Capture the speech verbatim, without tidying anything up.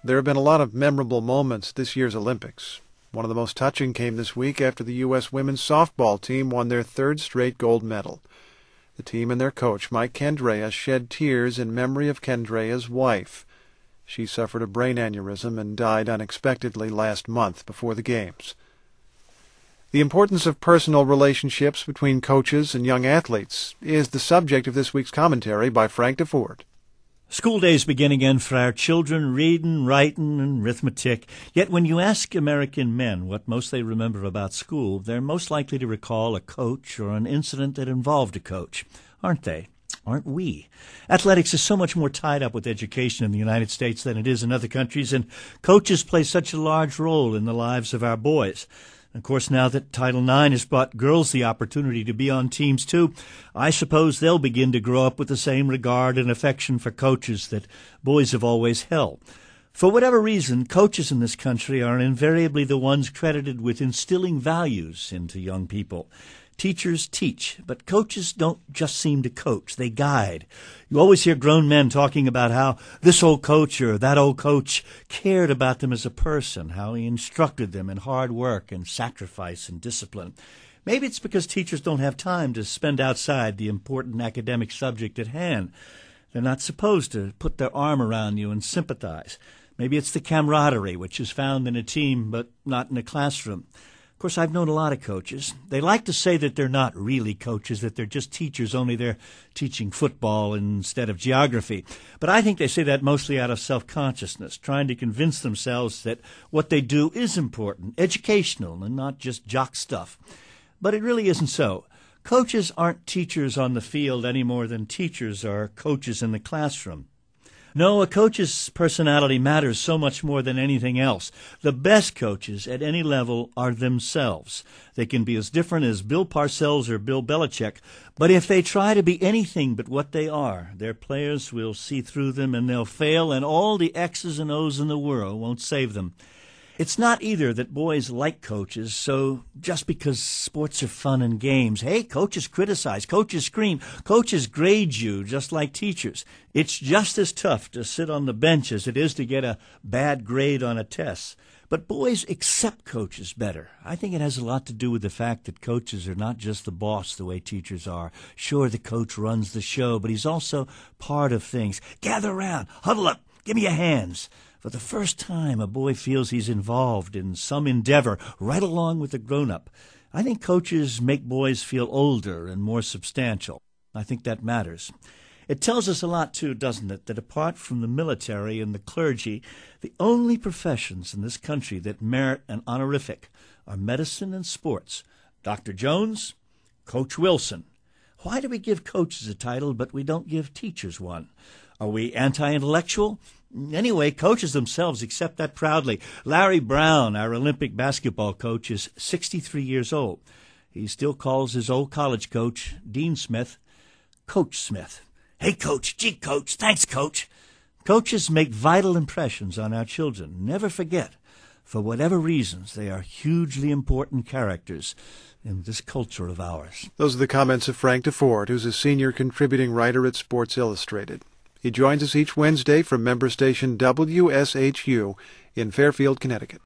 There have been a lot of memorable moments this year's Olympics. One of the most touching came this week after the U S women's softball team won their third straight gold medal. The team and their coach, Mike Kendrea, shed tears in memory of Kendrea's wife. She suffered a brain aneurysm and died unexpectedly last month before the Games. The importance of personal relationships between coaches and young athletes is the subject of this week's commentary by Frank DeFord. School days begin again for our children, reading, writing, and arithmetic. Yet when you ask American men what most they remember about school, they're most likely to recall a coach or an incident that involved a coach. Aren't they? Aren't we? Athletics is so much more tied up with education in the United States than it is in other countries, and coaches play such a large role in the lives of our boys. Of course, now that Title nine has brought girls the opportunity to be on teams too, I suppose they'll begin to grow up with the same regard and affection for coaches that boys have always held. For whatever reason, coaches in this country are invariably the ones credited with instilling values into young people. Teachers teach, but coaches don't just seem to coach, they guide. You always hear grown men talking about how this old coach or that old coach cared about them as a person, how he instructed them in hard work and sacrifice and discipline. Maybe it's because teachers don't have time to spend outside the important academic subject at hand. They're not supposed to put their arm around you and sympathize. Maybe it's the camaraderie which is found in a team but not in a classroom. Of course, I've known a lot of coaches. They like to say that they're not really coaches, that they're just teachers, only they're teaching football instead of geography. But I think they say that mostly out of self-consciousness, trying to convince themselves that what they do is important, educational, and not just jock stuff. But it really isn't so. Coaches aren't teachers on the field any more than teachers are coaches in the classroom. No, a coach's personality matters so much more than anything else. The best coaches at any level are themselves. They can be as different as Bill Parcells or Bill Belichick, but if they try to be anything but what they are, their players will see through them and they'll fail, and all the X's and O's in the world won't save them. It's not either that boys like coaches, so just because sports are fun and games, hey, coaches criticize, coaches scream, coaches grade you just like teachers. It's just as tough to sit on the bench as it is to get a bad grade on a test. But boys accept coaches better. I think it has a lot to do with the fact that coaches are not just the boss the way teachers are. Sure, the coach runs the show, but he's also part of things. Gather around, huddle up, give me your hands. For the first time, a boy feels he's involved in some endeavor right along with the grown-up. I think coaches make boys feel older and more substantial. I think that matters. It tells us a lot, too, doesn't it, that apart from the military and the clergy, the only professions in this country that merit an honorific are medicine and sports. Doctor Jones, Coach Wilson. Why do we give coaches a title, but we don't give teachers one? Are we anti-intellectual? Anyway, coaches themselves accept that proudly. Larry Brown, our Olympic basketball coach, is sixty-three years old. He still calls his old college coach, Dean Smith, Coach Smith. Hey, Coach. Gee, Coach. Thanks, Coach. Coaches make vital impressions on our children. Never forget, for whatever reasons, they are hugely important characters in this culture of ours. Those are the comments of Frank DeFord, who's a senior contributing writer at Sports Illustrated. He joins us each Wednesday from member station W S H U in Fairfield, Connecticut.